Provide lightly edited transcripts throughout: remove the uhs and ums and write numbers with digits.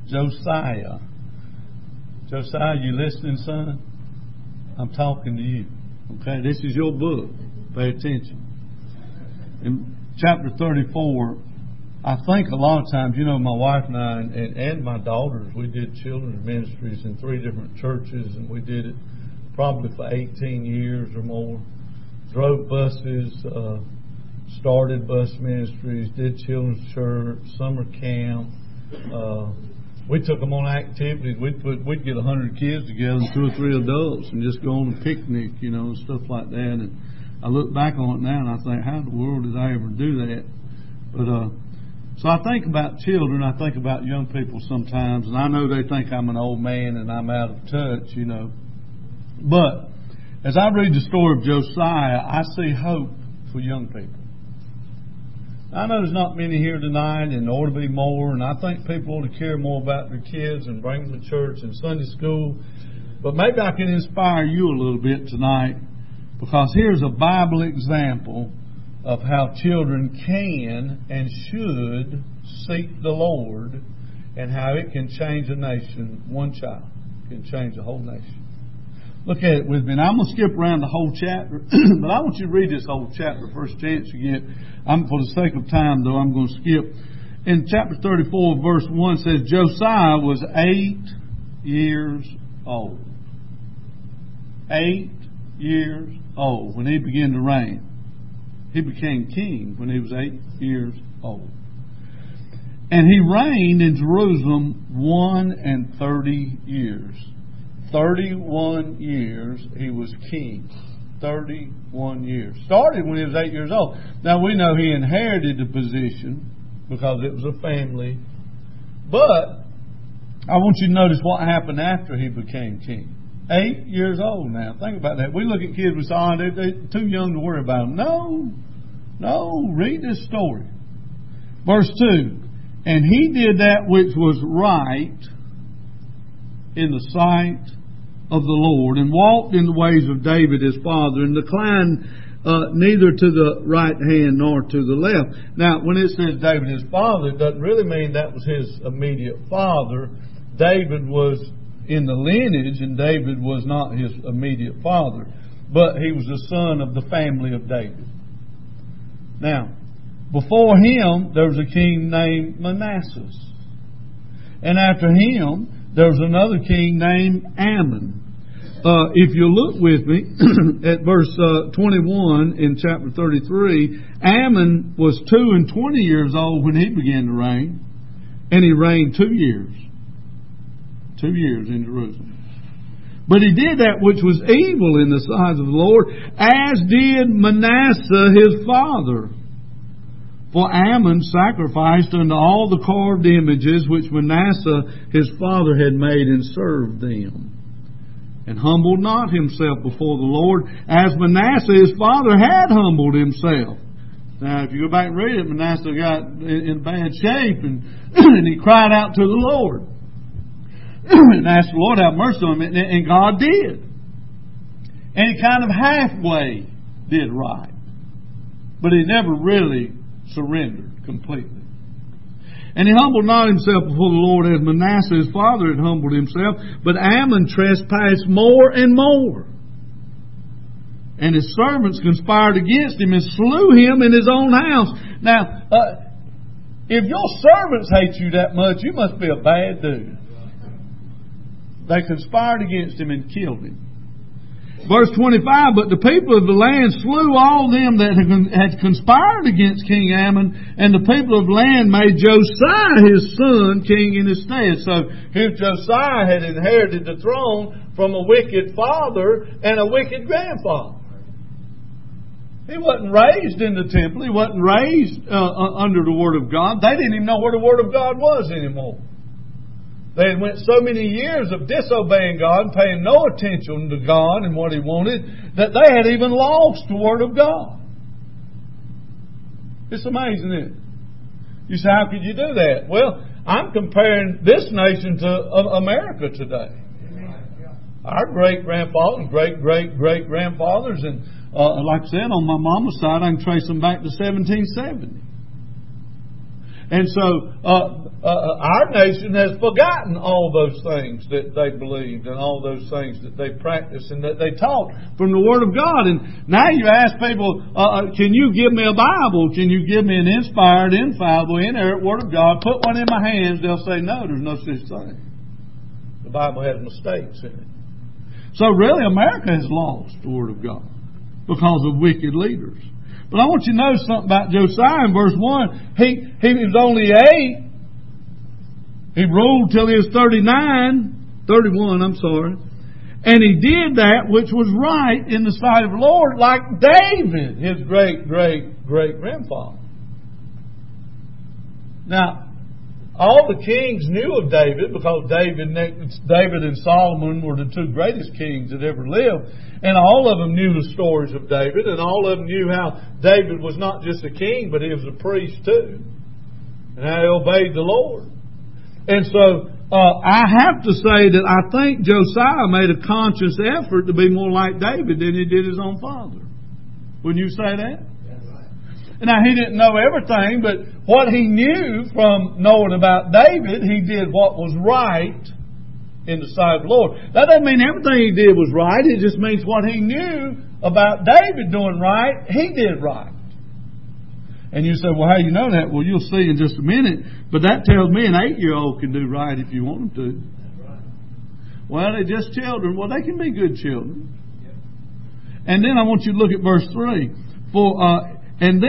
Josiah. Josiah, you listening, son? I'm talking to you. Okay, this is your book. Pay attention. In chapter 34, I think a lot of times, my wife and I and my daughters, we did children's ministries in 3 different churches, and we did it probably for 18 years or more. Drove buses, started bus ministries, did children's church, summer camp. We took them on activities. We'd get 100 kids together and 2 or 3 adults and just go on a picnic, and stuff like that. And I look back on it now and I think, how in the world did I ever do that? But so I think about children. I think about young people sometimes, and I know they think I'm an old man and I'm out of touch, But as I read the story of Josiah, I see hope for young people. I know there's not many here tonight, and there ought to be more, and I think people ought to care more about their kids and bring them to church and Sunday school. But maybe I can inspire you a little bit tonight, because here's a Bible example of how children can and should seek the Lord, and how it can change a nation. One child can change a whole nation. Look at it with me. And I'm going to skip around the whole chapter, but I want you to read this whole chapter first chance you get. For the sake of time, though, I'm going to skip. In chapter 34, verse 1 says, Josiah was 8 years old. 8 years old when he began to reign. He became king when he was 8 years old. And he reigned in Jerusalem 31 years. 31 years he was king. 31 years. Started when he was 8 years old. Now we know he inherited the position because it was a family. But I want you to notice what happened after he became king. 8 years old now. Think about that. We look at kids, we say, they're too young to worry about them. No. Read this story. Verse 2. And he did that which was right in the sight of the Lord, and walked in the ways of David his father, and declined neither to the right hand nor to the left. Now, when it says David his father, it doesn't really mean that was his immediate father. David was in the lineage, and David was not his immediate father, but he was the son of the family of David. Now, before him, there was a king named Manasseh. And after him, there was another king named Ammon. If you look with me at verse 21 in chapter 33, Ammon was 22 years old when he began to reign, and he reigned 2 years. 2 years in Jerusalem. But he did that which was evil in the sight of the Lord, as did Manasseh his father. For Ammon sacrificed unto all the carved images which Manasseh his father had made, and served them, and humbled not himself before the Lord, as Manasseh his father had humbled himself. Now, if you go back and read it, Manasseh got in bad shape, and he cried out to the Lord and asked the Lord to have mercy on him, and God did. And he kind of halfway did right, but he never really surrendered completely. And he humbled not himself before the Lord, as Manasseh his father had humbled himself, but Ammon trespassed more and more. And his servants conspired against him and slew him in his own house. Now, if your servants hate you that much, you must be a bad dude. They conspired against him and killed him. Verse 25, but the people of the land slew all them that had conspired against King Ammon, and the people of the land made Josiah his son king in his stead. So here Josiah had inherited the throne from a wicked father and a wicked grandfather. He wasn't raised in the temple. He wasn't raised under the Word of God. They didn't even know where the Word of God was anymore. They had went so many years of disobeying God and paying no attention to God and what He wanted, that they had even lost the Word of God. It's amazing, isn't it? You say, how could you do that? Well, I'm comparing this nation to America today. Our great-grandfathers, great-great-great-grandfathers, and like I said, on my mama's side, I can trace them back to 1770. And so, our nation has forgotten all those things that they believed and all those things that they practiced and that they taught from the Word of God. And now you ask people, can you give me a Bible? Can you give me an inspired, infallible, inerrant Word of God? Put one in my hands. They'll say, no, there's no such thing. The Bible has mistakes in it. So really, America has lost the Word of God because of wicked leaders. But I want you to know something about Josiah in verse 1. He was only 8. He ruled till he was 31, And he did that which was right in the sight of the Lord, like David, his great-great-great-grandfather. Now, all the kings knew of David because David and Solomon were the two greatest kings that ever lived. And all of them knew the stories of David, and all of them knew how David was not just a king, but he was a priest too. And how he obeyed the Lord. And so, I have to say that I think Josiah made a conscious effort to be more like David than he did his own father. Wouldn't you say that? Now, he didn't know everything, but what he knew from knowing about David, he did what was right in the sight of the Lord. That doesn't mean everything he did was right. It just means what he knew about David doing right, he did right. And you say, well, how do you know that? Well, you'll see in just a minute. But that tells me an 8-year-old can do right if you want them to. Well, they're just children. Well, they can be good children. And then I want you to look at verse 3. For in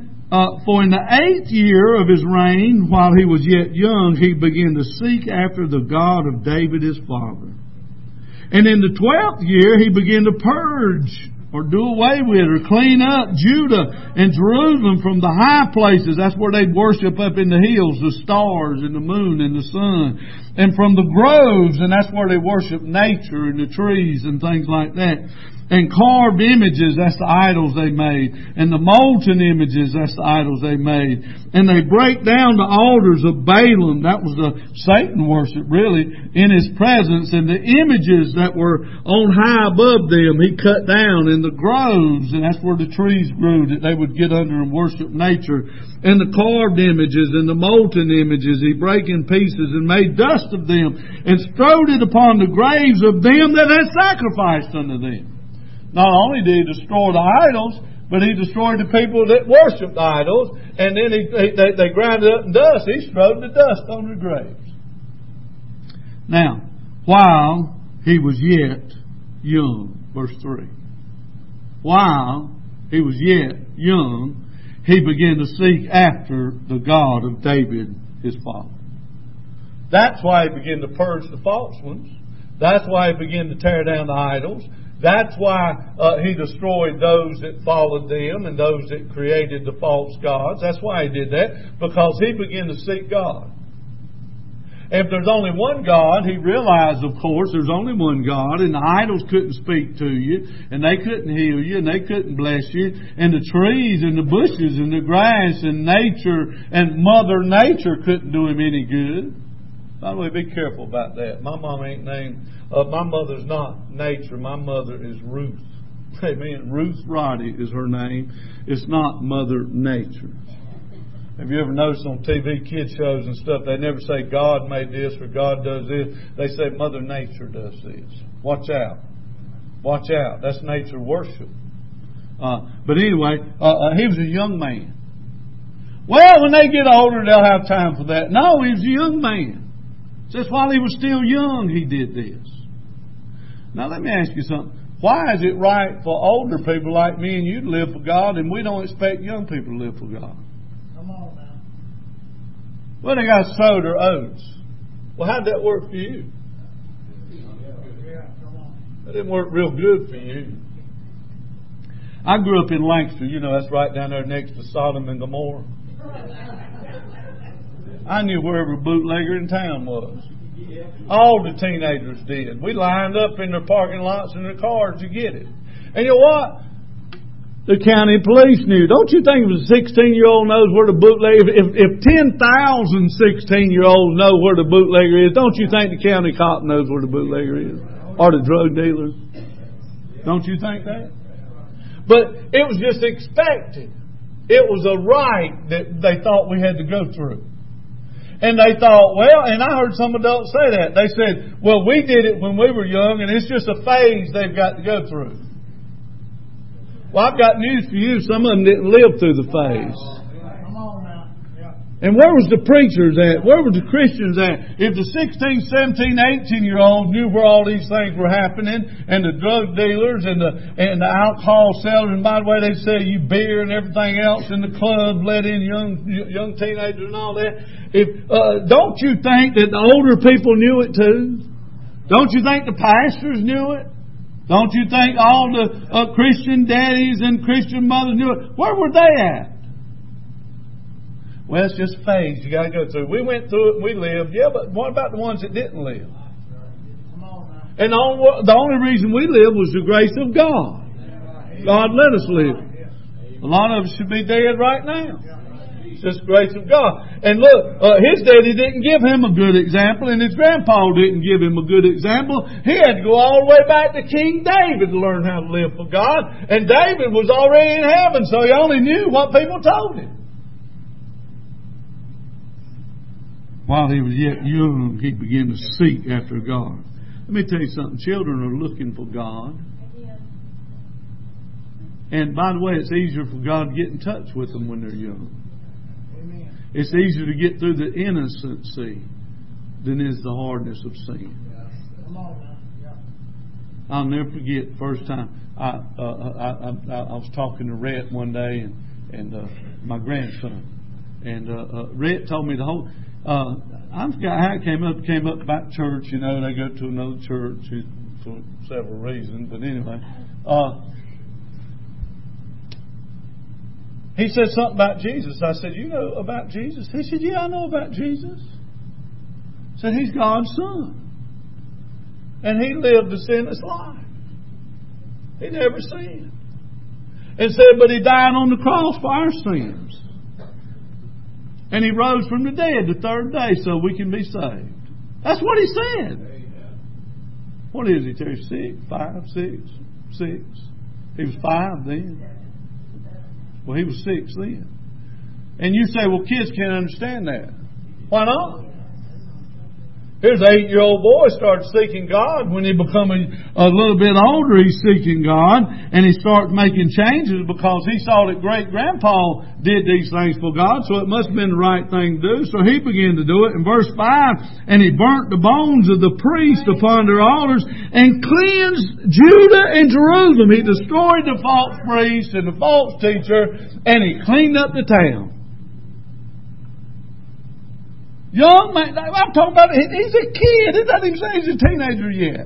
the 8th year of his reign, while he was yet young, he began to seek after the God of David his father. And in the 12th year, he began to purge or do away with or clean up Judah and Jerusalem from the high places. That's where they'd worship up in the hills, the stars and the moon and the sun. And from the groves, and that's where they worship nature and the trees and things like that. And carved images, that's the idols they made. And the molten images, that's the idols they made. And they break down the altars of Balaam, that was the Satan worship really, in his presence. And the images that were on high above them, he cut down. And the groves, and that's where the trees grew, that they would get under and worship nature. And the carved images and the molten images, he brake in pieces and made dust of them. And strode it upon the graves of them that had sacrificed unto them. Not only did he destroy the idols, but he destroyed the people that worshipped idols. And then they ground it up in dust. He strode the dust on their graves. Now, while he was yet young, verse 3. While he was yet young, he began to seek after the God of David, his father. That's why he began to purge the false ones. That's why he began to tear down the idols. That's why he destroyed those that followed them and those that created the false gods. That's why he did that, because he began to seek God. If there's only one God, he realized, of course, there's only one God, and the idols couldn't speak to you, and they couldn't heal you, and they couldn't bless you, and the trees and the bushes and the grass and nature and Mother Nature couldn't do him any good. By the way, be careful about that. My mom ain't named... my mother's not Nature. My mother is Ruth. Amen. Ruth Roddy is her name. It's not Mother Nature. Have you ever noticed on TV kid shows and stuff, they never say God made this or God does this. They say Mother Nature does this. Watch out. Watch out. That's nature worship. But anyway, he was a young man. Well, when they get older, they'll have time for that. No, he was a young man. Just while he was still young, he did this. Now, let me ask you something. Why is it right for older people like me and you to live for God, and we don't expect young people to live for God? Come on now. Well, they got sowed their oats. Well, how'd that work for you? That didn't work real good for you. I grew up in Lancaster. You know, that's right down there next to Sodom and Gomorrah. I knew where every bootlegger in town was. All the teenagers did. We lined up in their parking lots and their cars to get it. And you know what? The county police knew. Don't you think if a 16-year-old knows where the bootlegger is? If 10,000 16-year-olds know where the bootlegger is, don't you think the county cop knows where the bootlegger is? Or the drug dealer? Don't you think that? But it was just expected. It was a rite that they thought we had to go through. And they thought, well, and I heard some adults say that. They said, well, we did it when we were young, and it's just a phase they've got to go through. Well, I've got news for you. Some of them didn't live through the phase. And where was the preachers at? Where were the Christians at? If the 16, 17, 18-year-olds knew where all these things were happening, and the drug dealers and the alcohol sellers, and by the way, they sell you beer and everything else, and the clubs let in young teenagers and all that. Don't you think that the older people knew it too? Don't you think the pastors knew it? Don't you think all the Christian daddies and Christian mothers knew it? Where were they at? Well, it's just a phase you got to go through. We went through it and we lived. Yeah, but what about the ones that didn't live? And the only reason we lived was the grace of God. God let us live. A lot of us should be dead right now. It's just the grace of God. And look, his daddy didn't give him a good example, and his grandpa didn't give him a good example. He had to go all the way back to King David to learn how to live for God. And David was already in heaven, so he only knew what people told him. While he was yet young, he began to seek after God. Let me tell you something. Children are looking for God. And by the way, it's easier for God to get in touch with them when they're young. It's easier to get through the innocency than is the hardness of sin. I'll never forget the first time I was talking to Rhett one day and my grandson. And Rhett told me the whole... I forgot how it came up about church. You know, they go to another church for several reasons. But anyway, he said something about Jesus. I said, you know about Jesus? He said, yeah, I know about Jesus. I said, he's God's son. And he lived a sinless life. He never sinned. And said, but he died on the cross for our sins. And he rose from the dead the third day so we can be saved. That's what he said. What is he? 6? He was 5 then. Well, he was 6 then. And you say, well, kids can't understand that. Why not? Here's an 8-year-old boy starts seeking God. When he becomes a little bit older, he's seeking God. And he starts making changes because he saw that great-grandpa did these things for God. So it must have been the right thing to do. So he began to do it. In verse 5, and he burnt the bones of the priests upon their altars and cleansed Judah and Jerusalem. He destroyed the false priest and the false teacher, and he cleaned up the town. Young man, I'm talking about, he's a kid. It doesn't even say he's a teenager yet.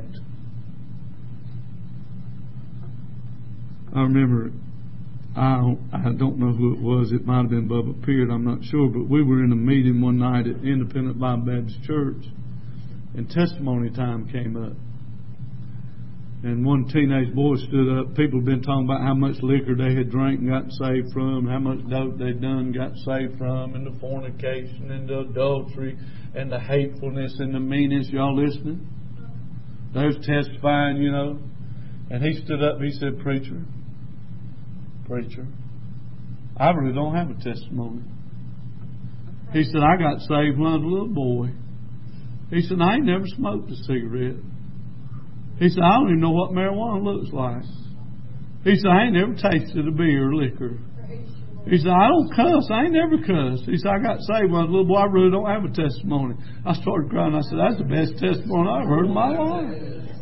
I remember, I don't know who it was. It might have been Bubba Peart, I'm not sure. But we were in a meeting one night at Independent Bible Baptist Church, and testimony time came up. And one teenage boy stood up. People had been talking about how much liquor they had drank and got saved from, how much dope they'd done got saved from, and the fornication and the adultery and the hatefulness and the meanness. Y'all listening? They was testifying, you know. And he stood up and he said, Preacher, I really don't have a testimony. He said, I got saved when I was a little boy. He said, I ain't never smoked a cigarette. He said, I don't even know what marijuana looks like. He said, I ain't never tasted a beer or liquor. He said, I don't cuss. I ain't never cussed. He said, I got saved when I was a little boy. I really don't have a testimony. I started crying. I said, that's the best testimony I've heard in my life.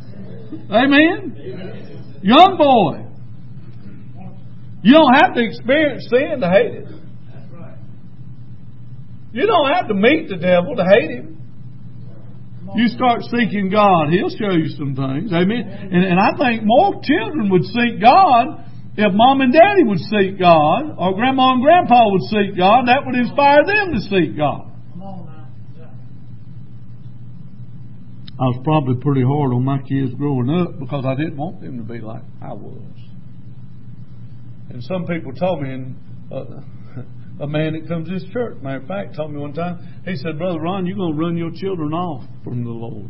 Amen? Young boy. You don't have to experience sin to hate it. You don't have to meet the devil to hate him. You start seeking God, He'll show you some things. Amen. And I think more children would seek God if Mom and Daddy would seek God, or Grandma and Grandpa would seek God. That would inspire them to seek God. I was probably pretty hard on my kids growing up because I didn't want them to be like I was. And some people told me, a man that comes to this church, matter of fact, told me one time, he said, Brother Ron, you're going to run your children off from the Lord.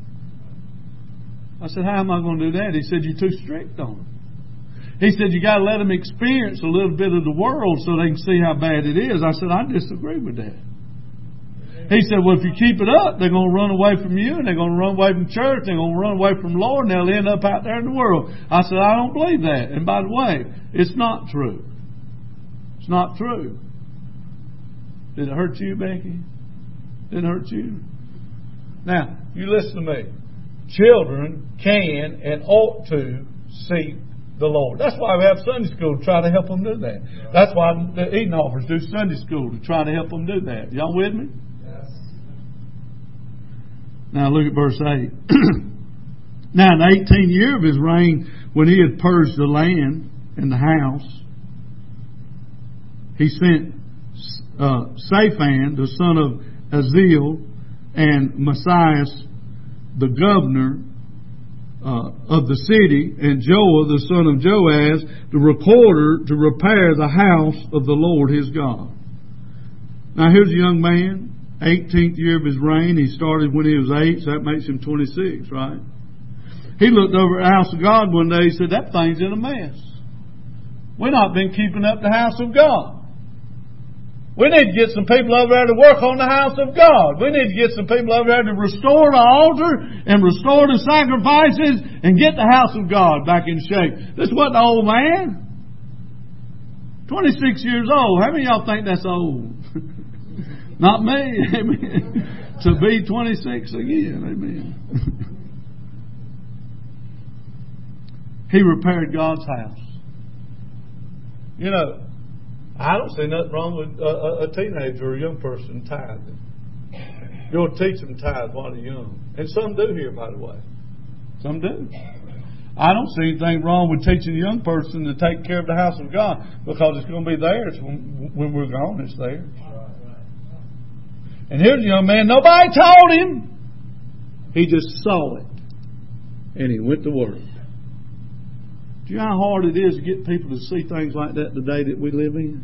I said, how am I going to do that? He said, you're too strict on them. He said, you got to let them experience a little bit of the world so they can see how bad it is. I said, I disagree with that. He said, well, if you keep it up, they're going to run away from you, and they're going to run away from church, they're going to run away from the Lord, and they'll end up out there in the world. I said, I don't believe that. And by the way, it's not true. It's not true. Did it hurt you, Becky? Didn't hurt you? Now, you listen to me. Children can and ought to seek the Lord. That's why we have Sunday school to try to help them do that. That's why the eating offers do Sunday school to try to help them do that. Y'all with me? Yes. Now look at verse 8. Now in the 18th year of his reign, when he had purged the land and the house, he sent Shaphan, the son of Aziel, and Messias, the governor of the city, and Joah, the son of Joaz, the recorder, to repair the house of the Lord his God. Now here's a young man, 18th year of his reign. He started when he was 8, so that makes him 26, right? He looked over at the house of God one day. He said, that thing's in a mess. We've not been keeping up the house of God. We need to get some people over there to work on the house of God. We need to get some people over there to restore the altar and restore the sacrifices and get the house of God back in shape. This wasn't an old man. 26 years old. How many of y'all think that's old? Not me. Amen. To be 26 again. Amen. He repaired God's house. You know, I don't see nothing wrong with a teenager or a young person tithing. You'll teach them tithe while they're young. And some do here, by the way. Some do. I don't see anything wrong with teaching a young person to take care of the house of God, because it's going to be theirs when we're gone. It's theirs. And here's a young man, nobody told him. He just saw it. And he went to work. Do you know how hard it is to get people to see things like that today that we live in?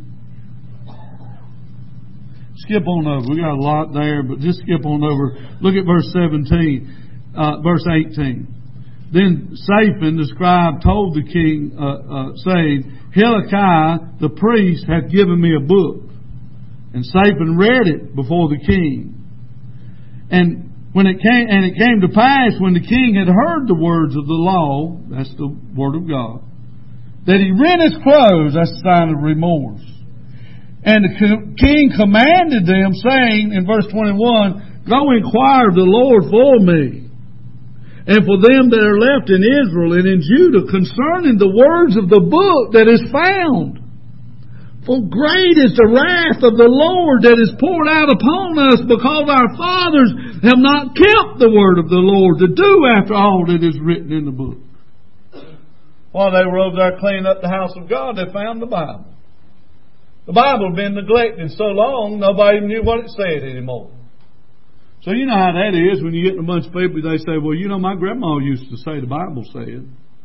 Skip on over. We got a lot there, but just skip on over. Look at verse 17, verse 18. Then Shaphan the scribe told the king, saying, Hilkiah the priest hath given me a book. And Shaphan read it before the king. And it came to pass, when the king had heard the words of the law, that's the word of God, that he rent his clothes, that's a sign of remorse. And the king commanded them, saying in verse 21, Go inquire of the Lord for me, and for them that are left in Israel and in Judah, concerning the words of the book that is found. For great is the wrath of the Lord that is poured out upon us, because our fathers have not kept the word of the Lord to do after all that is written in the book. While they were over there cleaning up the house of God, they found the Bible. The Bible had been neglected so long, nobody even knew what it said anymore. So you know how that is when you get in a bunch of people, they say, well, you know, my grandma used to say the Bible said.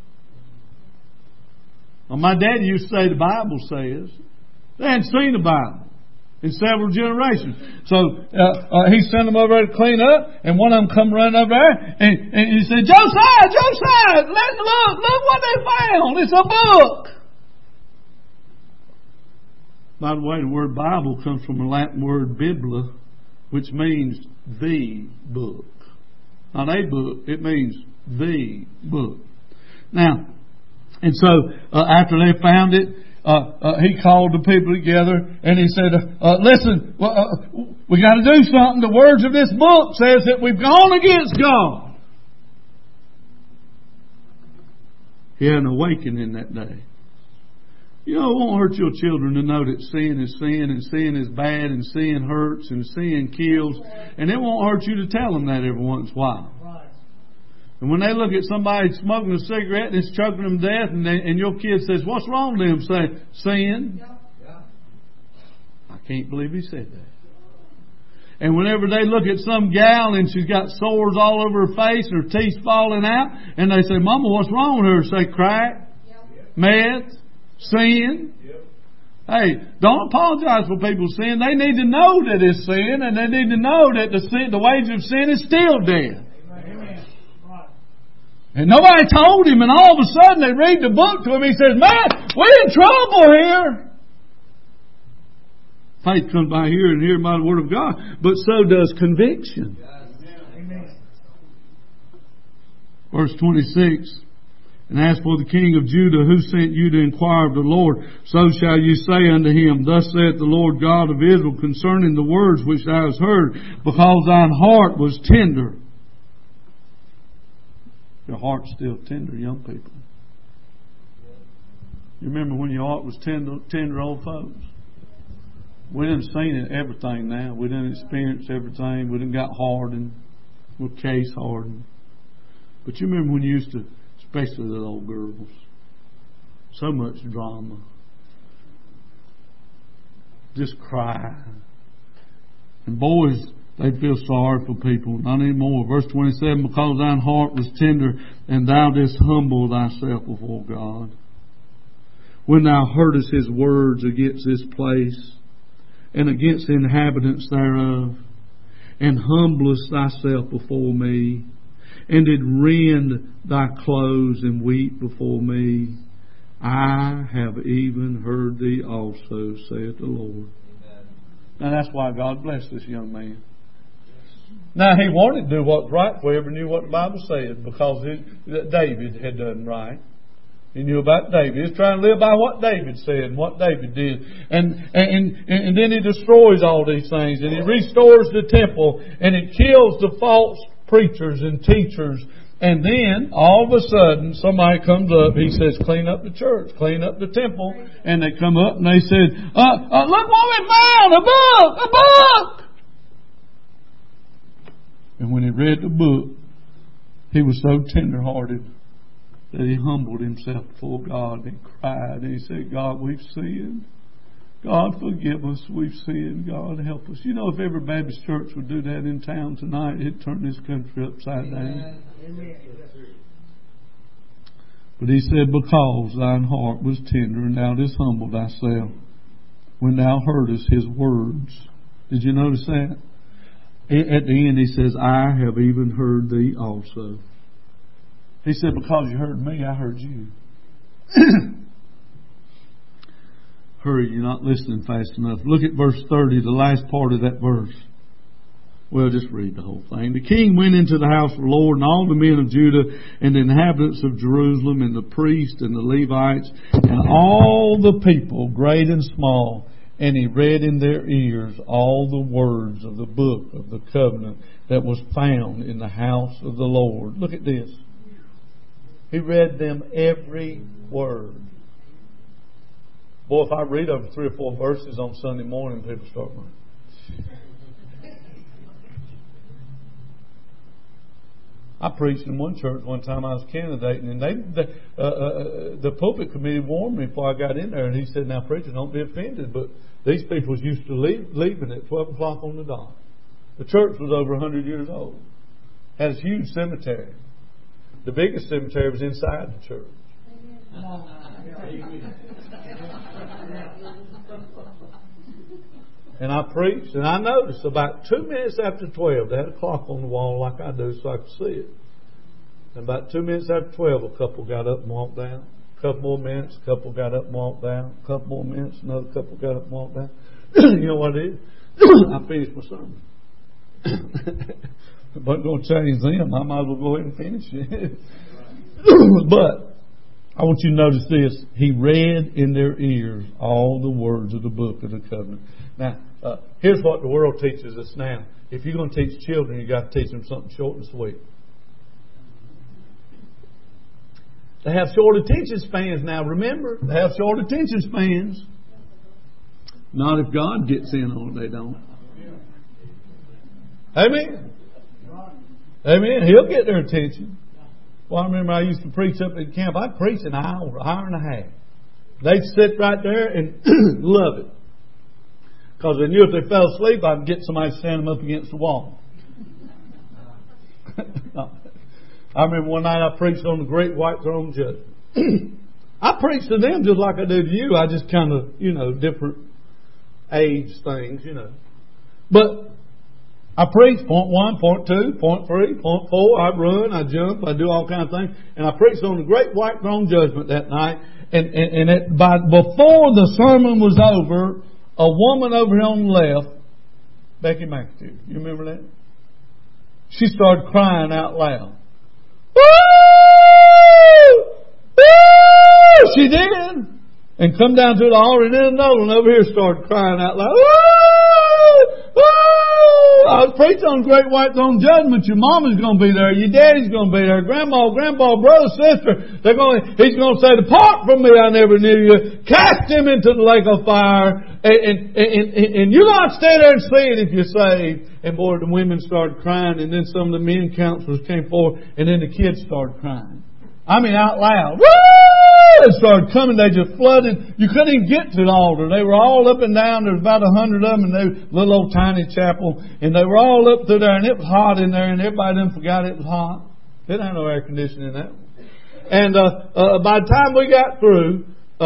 Well, my dad used to say the Bible says. They hadn't seen the Bible in several generations. So he sent them over there to clean up, and one of them come running over there, and he said, Josiah, look what they found. It's a book. By the way, the word Bible comes from the Latin word biblia, which means the book. Not a book, it means the book. Now, and so after they found it, he called the people together and he said, listen, we got to do something. The words of this book says that we've gone against God. He had an awakening that day. You know, it won't hurt your children to know that sin is sin, and sin is bad, and sin hurts, and sin kills. And it won't hurt you to tell them that every once in a while. And when they look at somebody smoking a cigarette and it's choking them to death, and your kid says, what's wrong with them? Say, sin. I can't believe he said that. And whenever they look at some gal and she's got sores all over her face and her teeth falling out, and they say, Mama, what's wrong with her? Say, crack, meth, sin. Hey, don't apologize for people's sin. They need to know that it's sin, and they need to know that the wages of sin is still death. And nobody told him, and all of a sudden they read the book to him. He says, man, we're in trouble here. Faith comes by hearing and hearing by the Word of God. But so does conviction. Amen. Verse 26. And as for the king of Judah, who sent you to inquire of the Lord, so shall you say unto him, Thus saith the Lord God of Israel concerning the words which thou hast heard, because thine heart was tender. Your heart's still tender, young people. You remember when your heart was tender, old folks? We done seen it, everything now. We done experienced everything. We done got hardened. We're case hardened. But you remember when you used to, especially the old girls, so much drama. Just cry. And boys, they'd feel sorry for people. Not anymore. Verse 27, because thine heart was tender, and thou didst humble thyself before God. When thou heardest his words against this place, and against the inhabitants thereof, and humblest thyself before me, and did rend thy clothes and weep before me, I have even heard thee also, saith the Lord. Now that's why God blessed this young man. Now he wanted to do what's right for him, knew what the Bible said, because David had done right. He knew about David. He was trying to live by what David said and what David did. And then he destroys all these things. And he restores the temple. And he kills the false preachers and teachers. And then, all of a sudden, somebody comes up. He says, clean up the church. Clean up the temple. And they come up and they said, look what we found! A book! A book! And when he read the book, he was so tender-hearted that he humbled himself before God and cried. And he said, God, we've sinned. God, forgive us. We've sinned. God, help us. You know, if every Baptist church would do that in town tonight, it'd turn this country upside down. Amen. But he said, because thine heart was tender, and thou didst humble thyself when thou heardest his words. Did you notice that? At the end he says, I have even heard thee also. He said, because you heard me, I heard you. Hurry, you're not listening fast enough. Look at verse 30, the last part of that verse. Well, just read the whole thing. The king went into the house of the Lord, and all the men of Judah, and the inhabitants of Jerusalem, and the priests, and the Levites, and all the people, great and small. And he read in their ears all the words of the book of the covenant that was found in the house of the Lord. Look at this. He read them every word. Boy, if I read over 3 or 4 verses on Sunday morning, people start running. I preached in one church one time I was candidating, and the pulpit committee warned me before I got in there, and he said, now preacher, don't be offended, but these people was used to leaving at 12 o'clock on the dot. The church was over 100 years old. Had a huge cemetery. The biggest cemetery was inside the church. And I preached, and I noticed about 2 minutes after 12, they had a clock on the wall like I do so I could see it. And about 2 minutes after 12, a couple got up and walked down. A couple more minutes, a couple got up and walked down. A couple more minutes, another couple got up and walked down. You know what it is? I finished my sermon. If I'm going to change them, I might as well go ahead and finish it. But I want you to notice this. He read in their ears all the words of the book of the covenant. Now, here's what the world teaches us now. If you're going to teach children, you've got to teach them something short and sweet. They have short attention spans now, remember? They have short attention spans. Not if God gets in on it, they don't. Amen. Amen. He'll get their attention. Well, I remember I used to preach up at camp. I'd preach an hour and a half. They'd sit right there and love it. Because they knew if they fell asleep, I'd get somebody to stand them up against the wall. I remember one night I preached on the great white throne judgment. I preached to them just like I do to you. I just kind of, different age things, But I preached point 1, point 2, point 3, point 4. I run, I jump, I do all kinds of things. And I preached on the great white throne judgment that night. And before the sermon was over, a woman over here on the left, Becky McAteer. You remember that? She started crying out loud. Woo! Woo! She did. And come down to the altar, and then another one over here started crying out loud. Woo! Woo! I was preaching on Great White Throne Judgment. Your mama's going to be there. Your daddy's going to be there. Grandma, brother, sister. He's going to say, depart from me, I never knew you. Cast him into the lake of fire. And you're not stay there and see it if you're saved. And boy, the women started crying, and then some of the men counselors came forward, and then the kids started crying. I mean, out loud. Woo! They started coming. They just flooded. You couldn't even get to the altar. They were all up and down. There was about 100 of them in their little old tiny chapel. And they were all up through there. And it was hot in there. And everybody done forgot it was hot. They didn't have no air conditioning in that. And by the time we got through,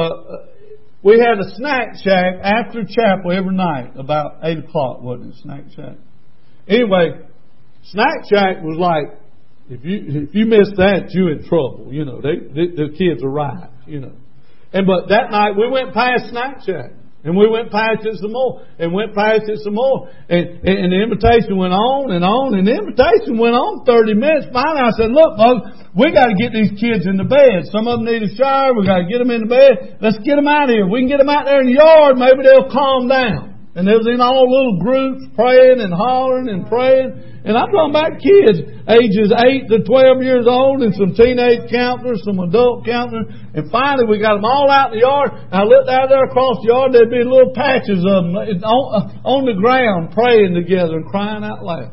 we had a snack shack after chapel every night. About 8 o'clock, wasn't it? Snack shack. Anyway, snack shack was like, if you missed that, you in trouble. You know, the kids are right. You know, but that night we went past Snack Shack, and we went past it some more, and went past it some more, and the invitation went on and on, and the invitation went on 30 minutes. Finally, I said, "Look, folks, we got to get these kids in the bed. Some of them need a shower. We got to get them in the bed. Let's get them out of here. If we can get them out there in the yard, maybe they'll calm down." And they was in all little groups praying and hollering and praying. And I'm talking about kids ages 8 to 12 years old and some teenage counselors, some adult counselors. And finally we got them all out in the yard. And I looked out there across the yard. There'd be little patches of them on the ground praying together and crying out loud.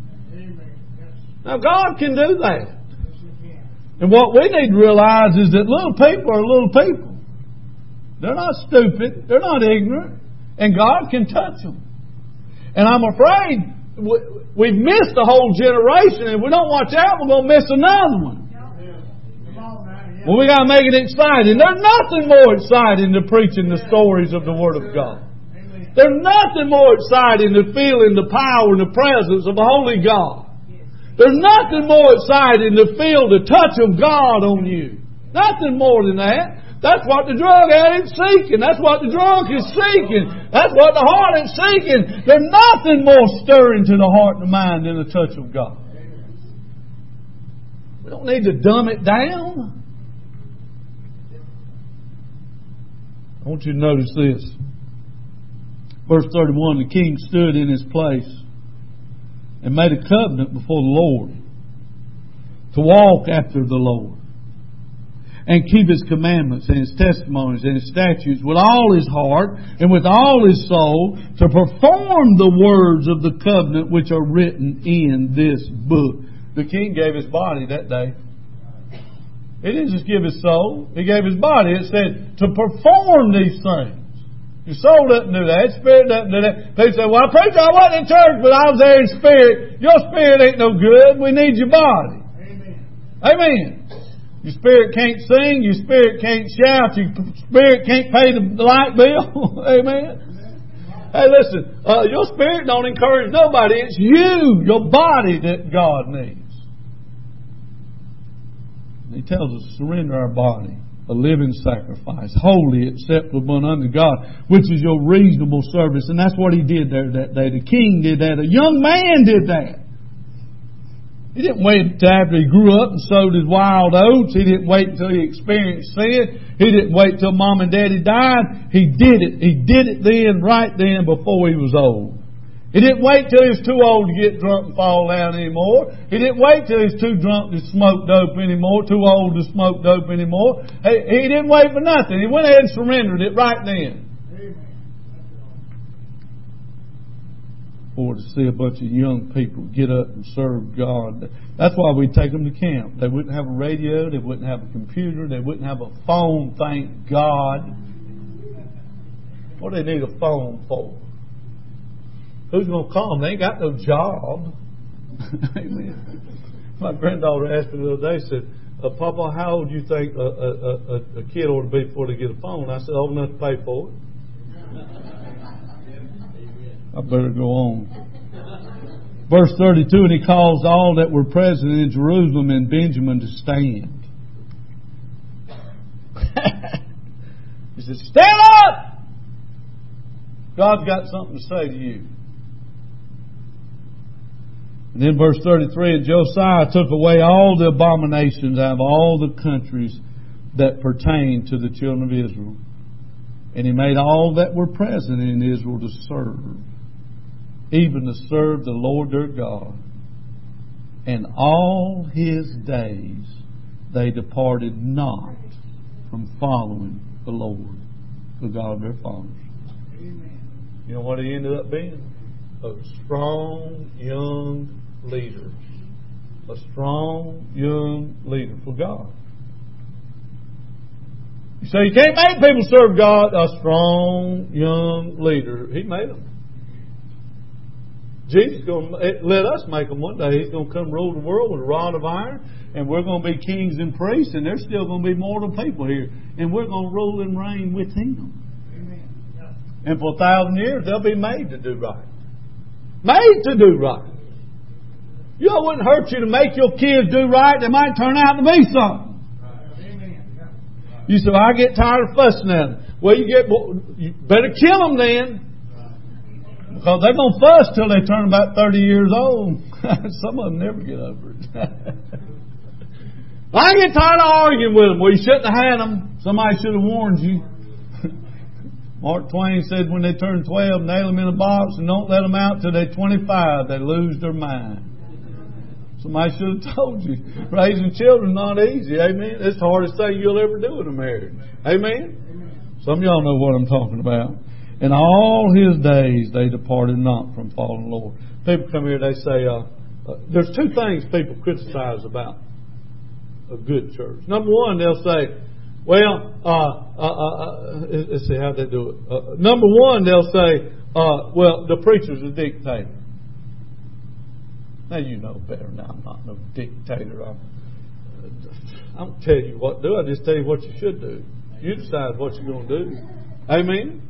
Now God can do that. And what we need to realize is that little people are little people. They're not stupid. They're not ignorant. And God can touch them. And I'm afraid we've missed a whole generation. And if we don't watch out, we're going to miss another one. Well, we got to make it exciting. There's nothing more exciting than preaching the stories of the Word of God. There's nothing more exciting than feeling the power and the presence of a holy God. There's nothing more exciting than feel the touch of God on you. Nothing more than that. That's what the drug addict's seeking. That's what the drunk is seeking. That's what the heart is seeking. There's nothing more stirring to the heart and the mind than the touch of God. We don't need to dumb it down. I want you to notice this. Verse 31, the king stood in his place and made a covenant before the Lord to walk after the Lord and keep His commandments and His testimonies and His statutes with all his heart and with all his soul, to perform the words of the covenant which are written in this book. The king gave his body that day. He didn't just give his soul. He gave his body. It said to perform these things. Your soul doesn't do that. Spirit doesn't do that. They say, well, preacher, I wasn't in church, but I was there in spirit. Your spirit ain't no good. We need your body. Amen. Amen. Your spirit can't sing. Your spirit can't shout. Your spirit can't pay the light bill. Amen. Hey, listen. Your spirit don't encourage nobody. It's you, your body, that God needs. He tells us to surrender our body, a living sacrifice, holy, acceptable unto God, which is your reasonable service. And that's what he did there that day. The king did that. A young man did that. He didn't wait until after he grew up and sowed his wild oats. He didn't wait until he experienced sin. He didn't wait till mom and daddy died. He did it. He did it then, right then, before he was old. He didn't wait till he was too old to get drunk and fall down anymore. He didn't wait till he was too drunk to smoke dope anymore, too old to smoke dope anymore. He didn't wait for nothing. He went ahead and surrendered it right then. Or to see a bunch of young people get up and serve God. That's why we take them to camp. They wouldn't have a radio. They wouldn't have a computer. They wouldn't have a phone, thank God. What do they need a phone for? Who's going to call them? They ain't got no job. Amen. My granddaughter asked me the other day, said, Papa, how old do you think a kid ought to be before they get a phone? I said, old enough to pay for it. I better go on. Verse 32, and he caused all that were present in Jerusalem and Benjamin to stand. He said, stand up! God's got something to say to you. And then verse 33, and Josiah took away all the abominations out of all the countries that pertained to the children of Israel. And he made all that were present in Israel to serve, even to serve the Lord their God. And all his days they departed not from following the Lord, the God of their fathers. Amen. You know what he ended up being? A strong young leader. A strong young leader for God. You say you can't make people serve God. A strong young leader. He made them. Jesus is going to let us make them one day. He's going to come rule the world with a rod of iron, and we're going to be kings and priests, and there's still going to be mortal people here, and we're going to rule and reign with Him. Amen. And for 1,000 years, they'll be made to do right. Made to do right. You know, it wouldn't hurt you to make your kids do right. They might turn out to be something. You say, well, I get tired of fussing at them. Well, you better kill them then. Because they're going to fuss till they turn about 30 years old. Some of them never get over it. I get tired of arguing with them. Well, you shouldn't have had them. Somebody should have warned you. Mark Twain said when they turn 12, nail them in a box and don't let them out till they're 25. They lose their mind. Somebody should have told you. Raising children is not easy. Amen. It's the hardest thing you'll ever do in a marriage. Amen. Some of y'all know what I'm talking about. In all his days they departed not from following the Lord. People come here, they say, there's two things people criticize about a good church. Number one, they'll say, well, let's see how they do it. Number one, they'll say, well, the preacher's a dictator. Now you know better now. I'm not no dictator. I don't tell you what to do. I just tell you what you should do. You decide what you're going to do. Amen?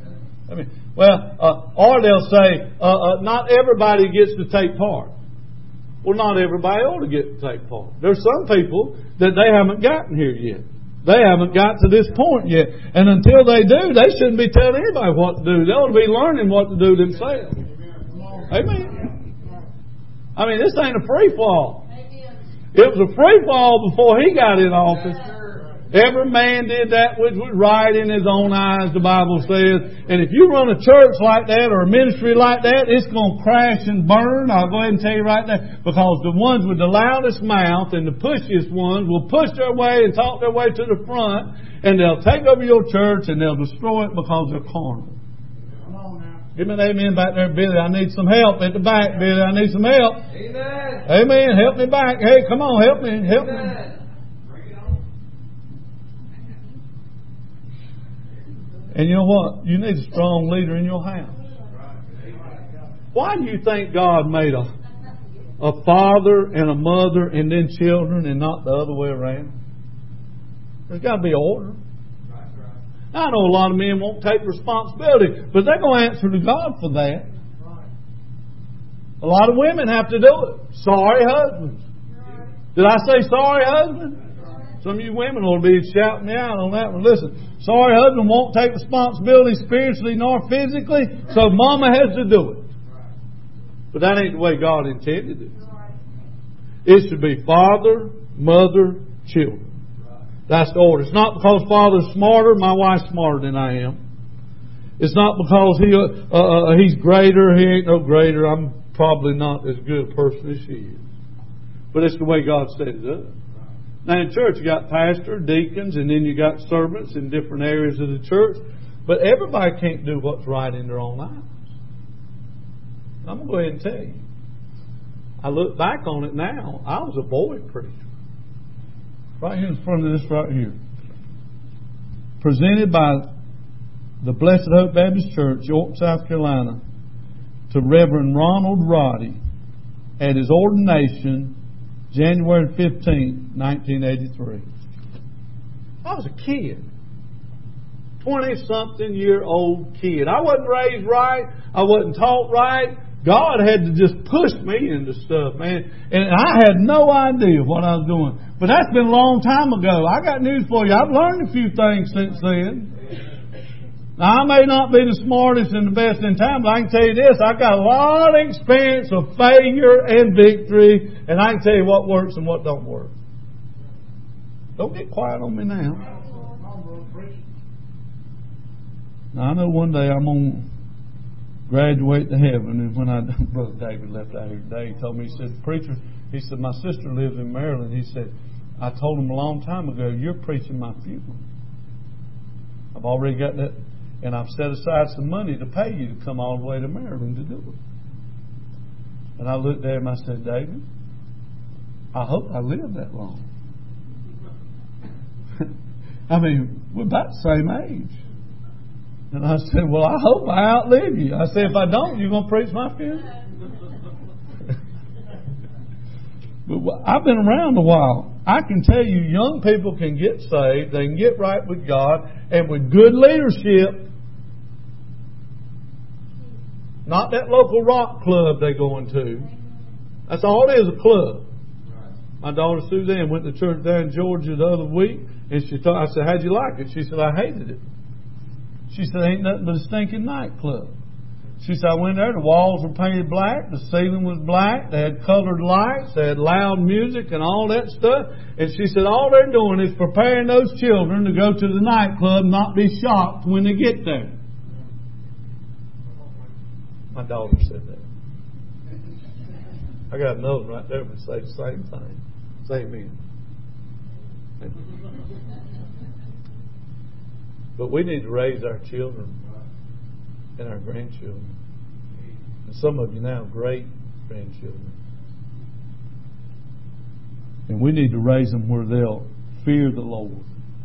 Or they'll say, not everybody gets to take part. Well, not everybody ought to get to take part. There's some people that they haven't gotten here yet. They haven't got to this point yet. And until they do, they shouldn't be telling anybody what to do. They ought to be learning what to do themselves. Amen. This ain't a free fall. It was a free fall before he got in office. Every man did that which was right in his own eyes, the Bible says. And if you run a church like that or a ministry like that, it's going to crash and burn. I'll go ahead and tell you right there. Because the ones with the loudest mouth and the pushiest ones will push their way and talk their way to the front. And they'll take over your church and they'll destroy it because they're carnal. Give me an amen back there, Billy. I need some help at the back, Billy. I need some help. Amen. Amen. Help me back. Hey, come on. Help me. Help me. And you know what? You need a strong leader in your house. Why do you think God made a father and a mother and then children and not the other way around? There's got to be order. I know a lot of men won't take responsibility, but they're going to answer to God for that. A lot of women have to do it. Sorry, husbands. Did I say sorry, husband? Some of you women will be shouting me out on that one. Listen, sorry, husband won't take responsibility spiritually nor physically, so mama has to do it. But that ain't the way God intended it. It should be father, mother, children. That's the order. It's not because Father's smarter, my wife's smarter than I am. It's not because he's greater, he ain't no greater. I'm probably not as good a person as she is. But it's the way God set it up. Now in church you got pastor, deacons, and then you got servants in different areas of the church. But everybody can't do what's right in their own eyes. I'm going to go ahead and tell you. I look back on it now. I was a boy preacher. Right here in front of this right here. Presented by the Blessed Hope Baptist Church, York, South Carolina, to Reverend Ronald Roddy at his ordination January 15, 1983. I was a kid. 20-something-year-old kid. I wasn't raised right. I wasn't taught right. God had to just push me into stuff, man. And I had no idea what I was doing. But that's been a long time ago. I got news for you. I've learned a few things since then. Now, I may not be the smartest and the best in town, but I can tell you this. I got a lot of experience of failure and victory, and I can tell you what works and what don't work. Don't get quiet on me now. Now, I know one day I'm going to graduate to heaven, and when Brother David left out here today, he told me, he said, preacher, he said, my sister lives in Maryland. He said, I told him a long time ago, you're preaching my funeral. I've already got that, and I've set aside some money to pay you to come all the way to Maryland to do it. And I looked at him and I said, David, I hope I live that long. I mean, we're about the same age. And I said, well, I hope I outlive you. I said, if I don't, you're going to preach my funeral? But I've been around a while. I can tell you, young people can get saved. They can get right with God. And with good leadership, not that local rock club they're going to. That's all it is, a club. My daughter Suzanne went to church there in Georgia the other week. And I said, how'd you like it? She said, I hated it. She said, ain't nothing but a stinking nightclub. She said, I went there, the walls were painted black, the ceiling was black, they had colored lights, they had loud music and all that stuff. And she said, all they're doing is preparing those children to go to the nightclub and not be shocked when they get there. My daughter said that. I got another right there that say the same thing. Say amen. But we need to raise our children and our grandchildren. And some of you now, great grandchildren. And we need to raise them where they'll fear the Lord.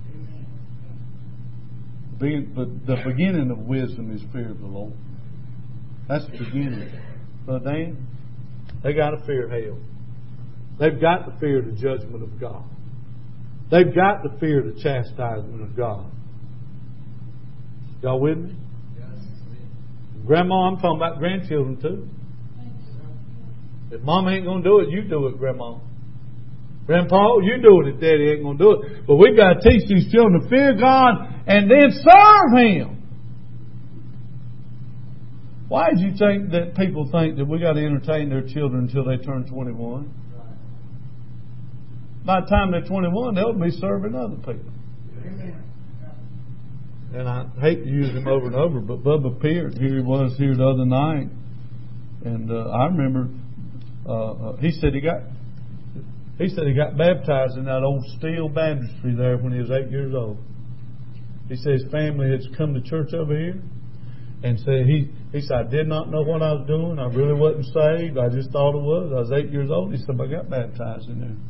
But the beginning of wisdom is fear of the Lord. That's the beginning. But Dan, they got to fear hell. They've got to fear the judgment of God. They've got to fear the chastisement of God. Y'all with me? Grandma, I'm talking about grandchildren too. If Mama ain't going to do it, you do it, Grandma. Grandpa, you do it if Daddy ain't going to do it. But we've got to teach these children to fear God and then serve Him. Why do you think that people think that we got to entertain their children until they turn 21? By the time they're 21, they'll be serving other people. And I hate to use him over and over, but Bubba Peart, here he was here the other night, and I remember he said he got baptized in that old steel baptistry there when he was 8 years old. He said his family had come to church over here, and said he said, I did not know what I was doing. I really wasn't saved. I just thought it was. I was 8 years old. He said, I got baptized in there.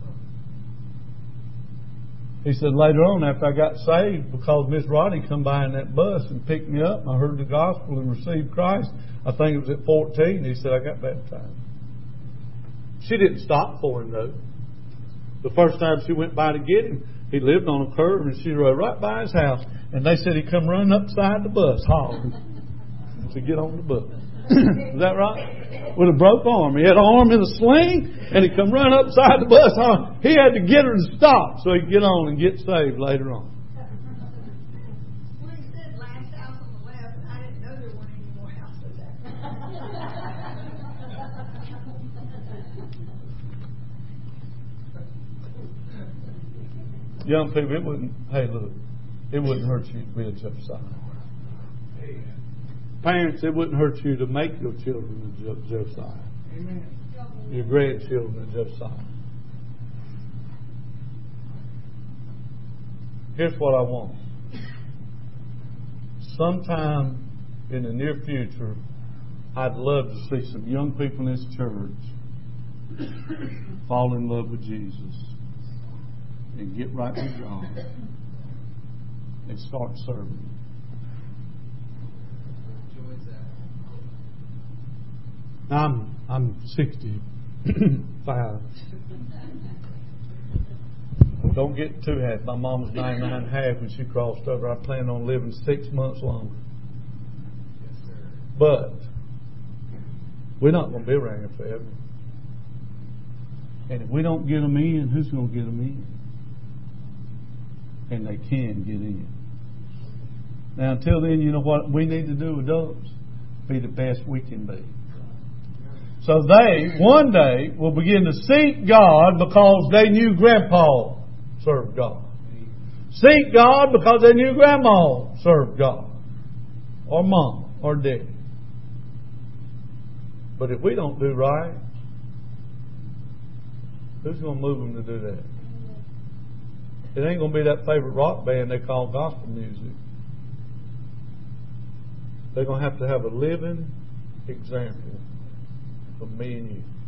He said, later on, after I got saved, because Miss Rodney come by in that bus and picked me up, and I heard the gospel and received Christ, I think it was at 14, he said, I got baptized. She didn't stop for him, though. The first time she went by to get him, he lived on a curve, and she rode right by his house. And they said he come running upside the bus, hollering to get on the bus. Is that right? With a broke arm. He had an arm in a sling, and he come running upside the bus. He had to get her to stop so he could get on and get saved later on. Well, he said last house on the left, and I didn't know there weren't any more houses there. Young people, it wouldn't hurt you to be a Josiah. Parents, it wouldn't hurt you to make your children a Josiah. Amen. Your grandchildren a Josiah. Here's what I want. Sometime in the near future, I'd love to see some young people in this church fall in love with Jesus and get right with God and start serving Him. I'm 65. Don't get too happy. My mom was 99 and a half when she crossed over. I plan on living 6 months longer. But we're not going to be around here forever. And if we don't get them in, who's going to get them in? And they can get in. Now, until then, you know what we need to do, adults? Be the best we can be. So they, one day, will begin to seek God because they knew Grandpa served God. Seek God because they knew Grandma served God. Or Mom or Daddy. But if we don't do right, who's going to move them to do that? It ain't going to be that favorite rock band they call gospel music. They're going to have a living example of me and you.